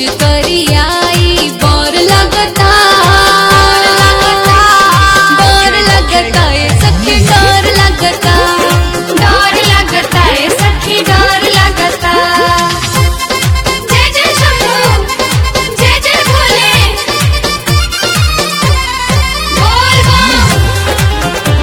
करियाई बोर लगता ए सखी डर लगता ए सखी डर लगता। जय जय शंभू जय जय भोले बोल बम।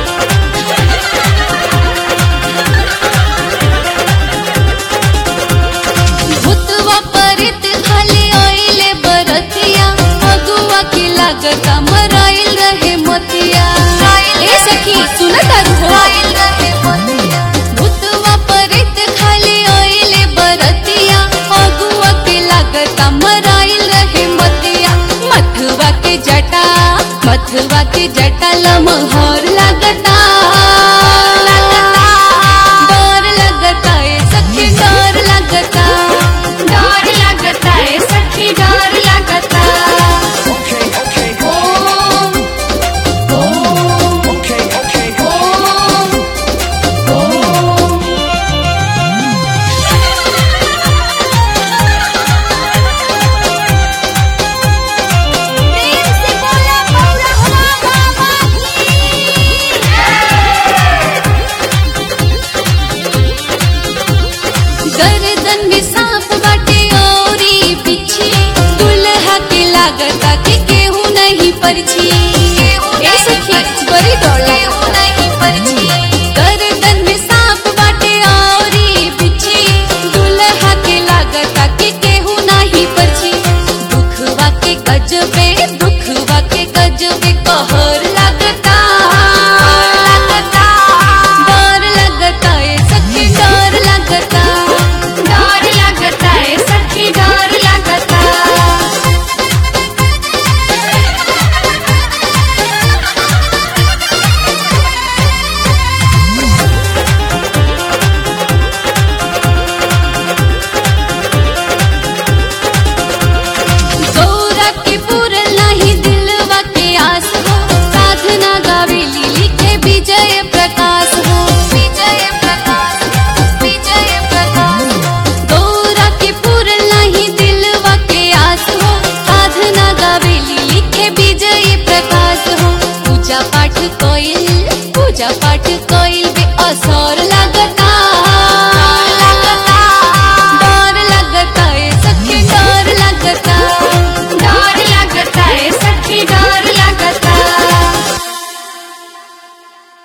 भूतवा परित खाली आइले बरतिया अगुआ की लागता मराइल रहे मोतिया। ए सखी सुनत हो भूतवा परित खाली आइले बरतिया अगुआ की लागता मराइल रहे मोतिया। मथुआ के जटा लमहर लगता डर लगता ए सखी डर लगता ए सखी डर लगता। ओम ओम ओम प्रेम से बोला भोला बाबा की। गर्दन में सांप बाटे औरी बिच्छी दुल्हा के लागता कि केहू नहीं परछी।